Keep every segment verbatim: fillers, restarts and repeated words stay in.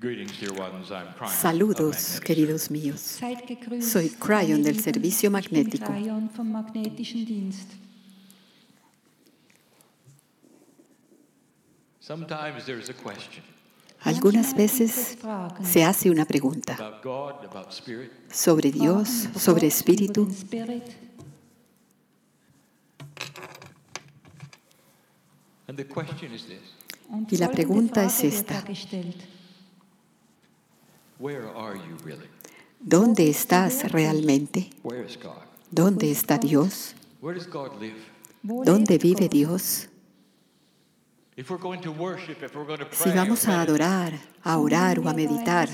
Saludos, queridos míos. Soy Cryon del Servicio Magnético. Algunas veces se hace una pregunta sobre Dios, sobre Espíritu. Y la pregunta es esta: ¿dónde estás realmente? ¿Dónde está Dios? ¿Dónde vive Dios? Si vamos a adorar, a orar o a meditar,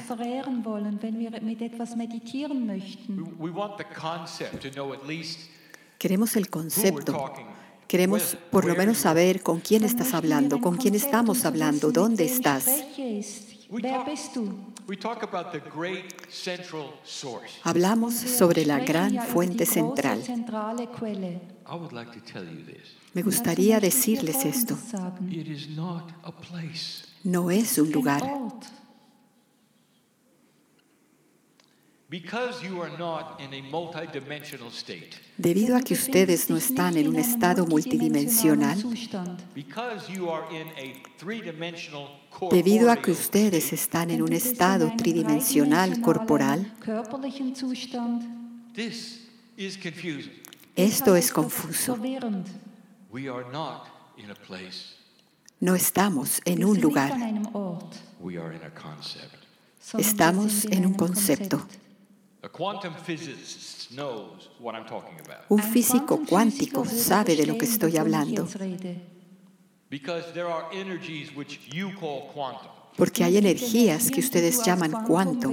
queremos el concepto. Queremos por lo menos saber con quién estás hablando, con quién estamos hablando, dónde estás. Hablamos sobre la gran fuente central. Me gustaría decirles esto. No es un lugar. Debido a que ustedes no están en un estado multidimensional, debido a que ustedes están en un estado tridimensional corporal, esto es confuso. No estamos en un lugar. Estamos en un concepto. Un físico cuántico sabe de lo que estoy hablando. Porque hay energías que ustedes llaman quantum,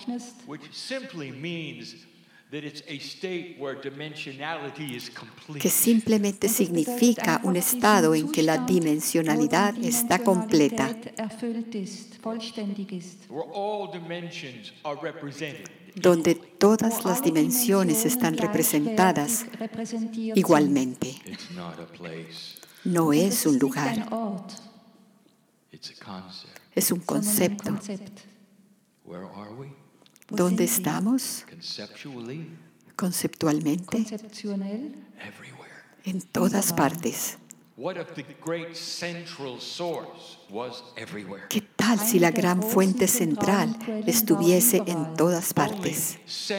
que simplemente significa un estado en que la dimensionalidad está completa, donde todas las dimensiones están representadas igualmente. No es un lugar, es un concepto. ¿Dónde estamos? Conceptualmente, en todas partes. ¿Qué tal si la gran fuente central estuviese en todas partes?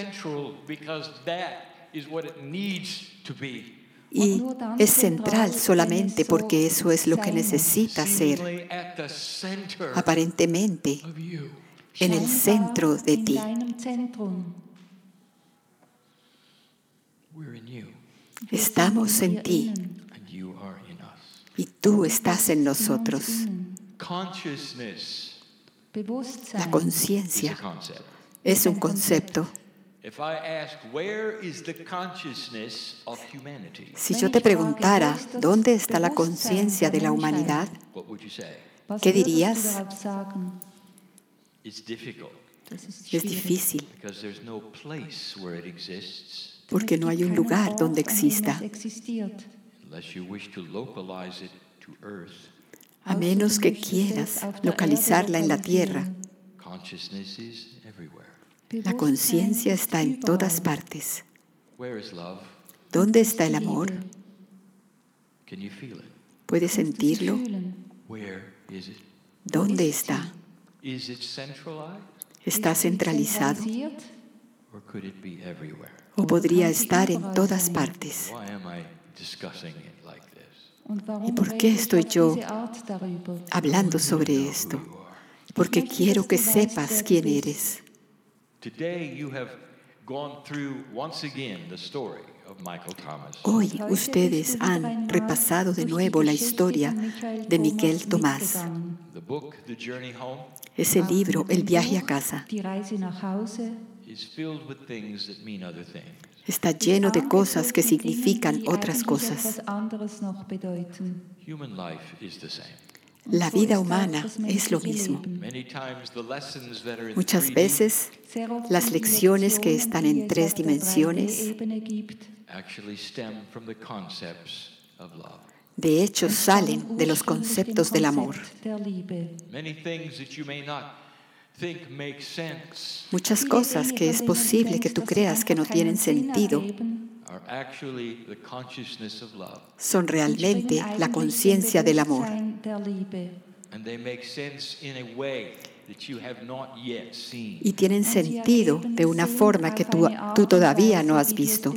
Y es central solamente porque eso es lo que necesita ser, aparentemente, en el centro de ti. Estamos en ti y tú estás en nosotros. La conciencia es un concepto. Si yo te preguntara, ¿dónde está la conciencia de la humanidad? ¿Qué dirías? Es difícil, porque no hay un lugar donde exista, a menos que quieras localizarla en la tierra. La conciencia está en todas partes. ¿Dónde está el amor? ¿Puedes sentirlo? ¿Dónde está? ¿Está centralizado? ¿O podría estar en todas partes? ¿Y por qué estoy yo hablando sobre esto? Porque quiero que sepas quién eres. Hoy ustedes han repasado de nuevo la historia de Michael Tomás. Ese libro, El viaje a casa, está lleno de cosas que significan otras cosas. La vida humana es lo mismo. Muchas veces, las lecciones que están en tres dimensiones, de hecho, salen de los conceptos del amor. Muchas cosas que es posible que tú creas que no tienen sentido son realmente la conciencia del amor. Y tienen sentido de una forma que tú, tú todavía no has visto.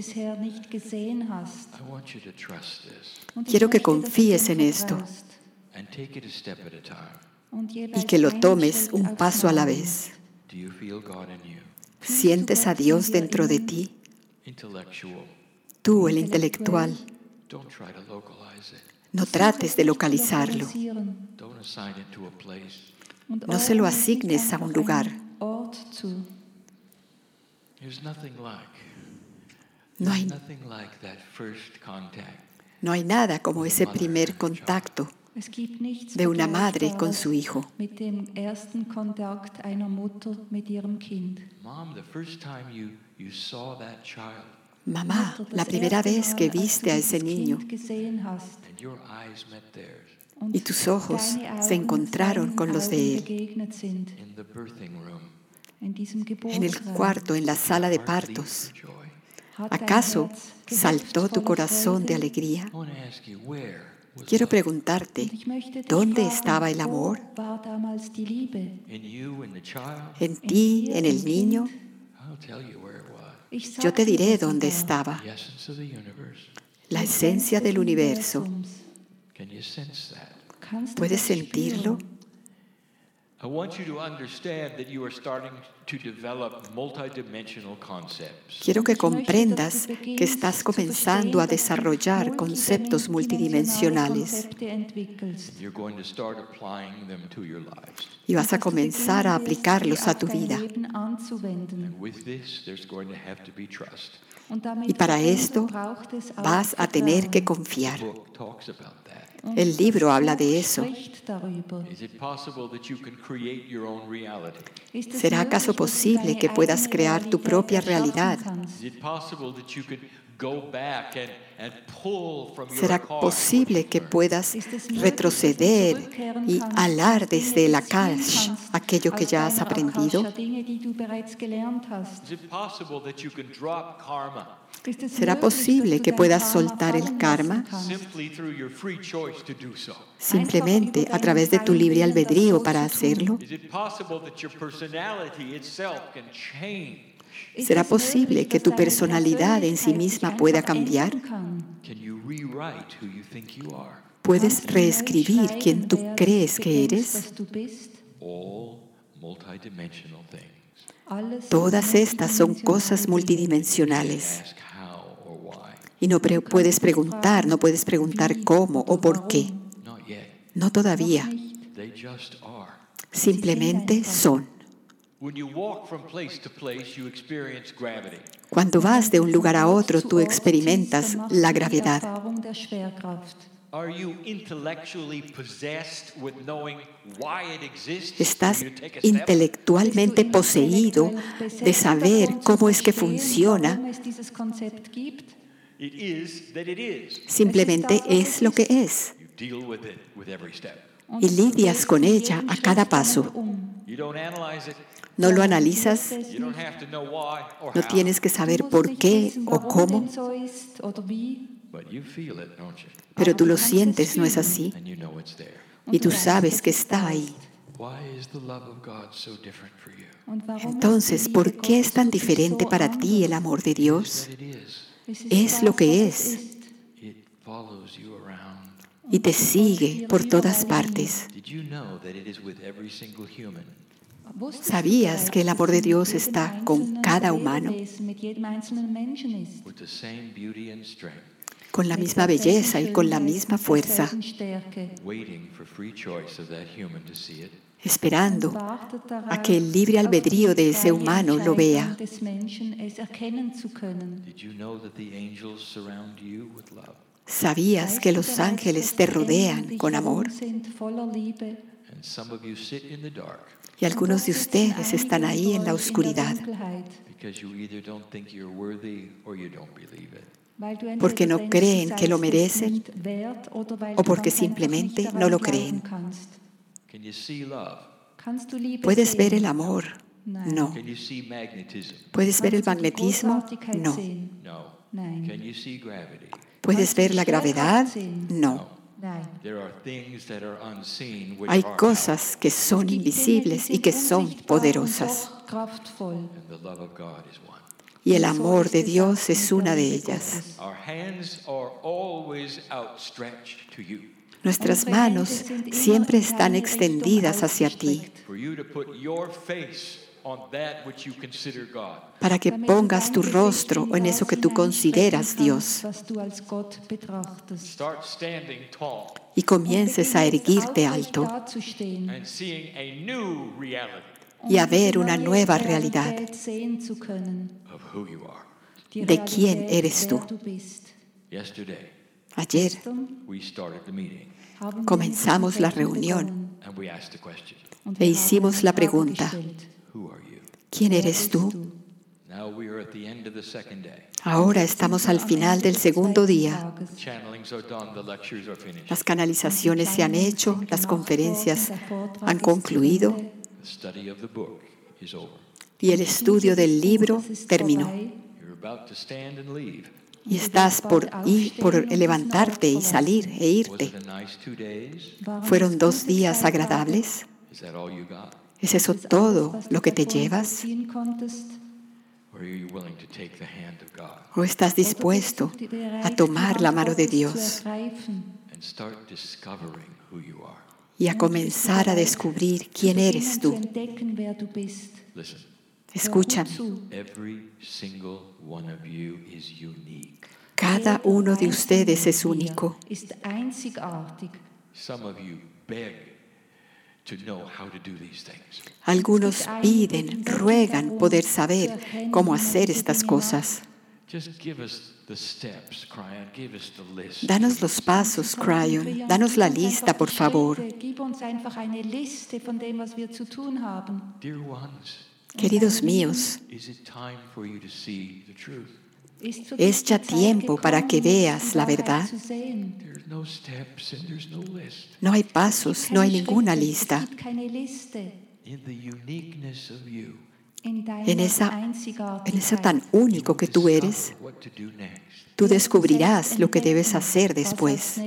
Quiero que confíes en esto y que lo tomes un paso a la vez. ¿Sientes a Dios dentro de ti? Tú, el intelectual, no trates de localizarlo. No se lo asignes a un lugar. No hay, no hay nada como ese primer contacto de una madre con su hijo. Mamá, la primera vez que viste a ese niño y tus ojos se encontraron con los de él en el cuarto, en la sala de partos, ¿acaso saltó tu corazón de alegría? Quiero preguntarte, ¿dónde estaba el amor? ¿En ti, en el niño? Yo te diré dónde estaba. La esencia del universo. ¿Puedes sentirlo? Quiero que comprendas que estás comenzando a desarrollar conceptos multidimensionales y vas a comenzar a aplicarlos a tu vida. Y para esto vas a tener que confiar. El libro habla de eso. ¿Será acaso posible que puedas crear tu propia realidad? ¿Será posible que puedas retroceder y alar desde el Akash aquello que ya has aprendido? ¿Será posible que puedas soltar el karma simplemente a través de tu libre albedrío para hacerlo? ¿Será posible que tu personalidad en sí misma pueda cambiar? ¿Puedes reescribir quién tú crees que eres? Todas estas son cosas multidimensionales. Y no pre- puedes preguntar, no puedes preguntar cómo o por qué. No todavía. Simplemente son. Cuando vas de un lugar a otro, tú experimentas la gravedad. ¿Estás intelectualmente poseído de saber cómo es que funciona? Simplemente es lo que es. Y lidias con ella a cada paso. No lo analizas, no tienes que saber por qué o cómo, pero tú lo sientes, ¿no es así? Y tú sabes que está ahí. Entonces, ¿por qué es tan diferente para ti el amor de Dios? Es lo que es. Y te sigue por todas partes. ¿Sabías que el amor de Dios está con cada humano? Con la misma belleza y con la misma fuerza, esperando a que el libre albedrío de ese humano lo vea. ¿Sabías que los ángeles te rodean con amor? Y algunos de ustedes están ahí en la oscuridad porque no creen que lo merecen o porque simplemente no lo creen. ¿Puedes ver el amor? No. ¿Puedes ver el magnetismo? No. ¿Puedes ver la gravedad? No. Hay cosas que son invisibles y que son poderosas. Y el amor de Dios es una de ellas. Nuestras manos siempre están extendidas hacia ti, para que pongas tu rostro en eso que tú consideras Dios y comiences a erguirte alto y a ver una nueva realidad de quién eres tú. Ayer comenzamos la reunión e hicimos la pregunta: ¿quién eres tú? Ahora estamos al final del segundo día. Las canalizaciones se han hecho, las conferencias han concluido y el estudio del libro terminó. Y estás por, ir, por levantarte y salir e irte. ¿Fueron dos días agradables? ¿Es eso todo lo que te llevas? ¿O estás dispuesto a tomar la mano de Dios y a comenzar a descubrir quién eres tú? Escúchame. Cada uno de ustedes es único. Algunos piden, ruegan poder saber cómo hacer estas cosas. Danos los pasos, Cryon. Danos la lista, por favor. Queridos míos, es ya tiempo para que veas la verdad. No hay pasos, no hay ninguna lista. En esa, en eso tan único que tú eres, tú descubrirás lo que debes hacer después.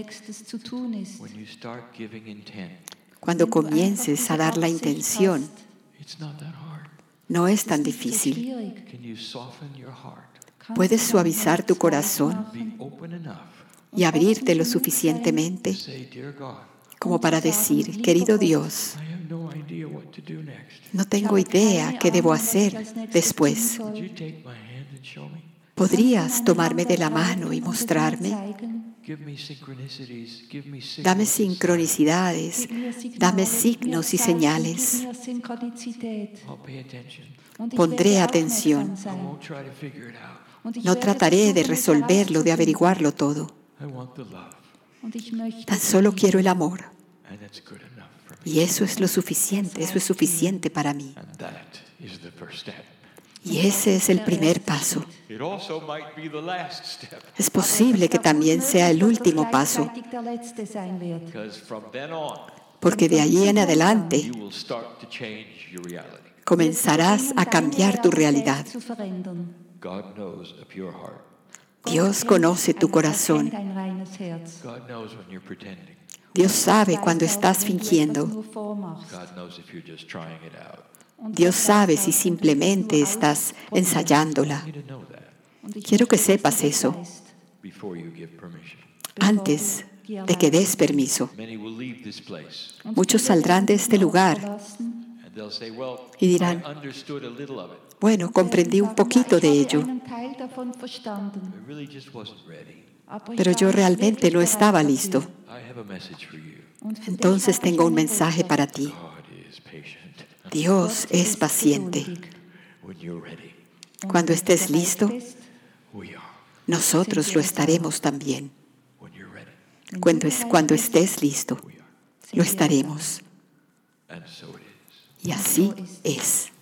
Cuando comiences a dar la intención, no es tan difícil. Puedes suavizar tu corazón y abrirte lo suficientemente como para decir: querido Dios, no tengo idea qué debo hacer después. ¿Podrías tomarme de la mano y mostrarme? Dame sincronicidades, dame signos y señales. Pondré atención. No trataré de resolverlo, de averiguarlo todo. Tan solo quiero el amor. Y eso es lo suficiente, eso es suficiente para mí. Y ese es el primer paso. Es posible que también sea el último paso, porque de allí en adelante comenzarás a cambiar tu realidad. Dios conoce tu corazón. Dios sabe cuando estás fingiendo. Dios sabe si simplemente estás ensayándola. Quiero que sepas eso antes de que des permiso. Muchos saldrán de este lugar y dirán: bueno, comprendí un poquito de ello, pero yo realmente no estaba listo. Entonces tengo un mensaje para ti. Dios es paciente. Cuando estés listo, nosotros lo estaremos también. Cuando, es, cuando estés listo, lo estaremos. Y así es.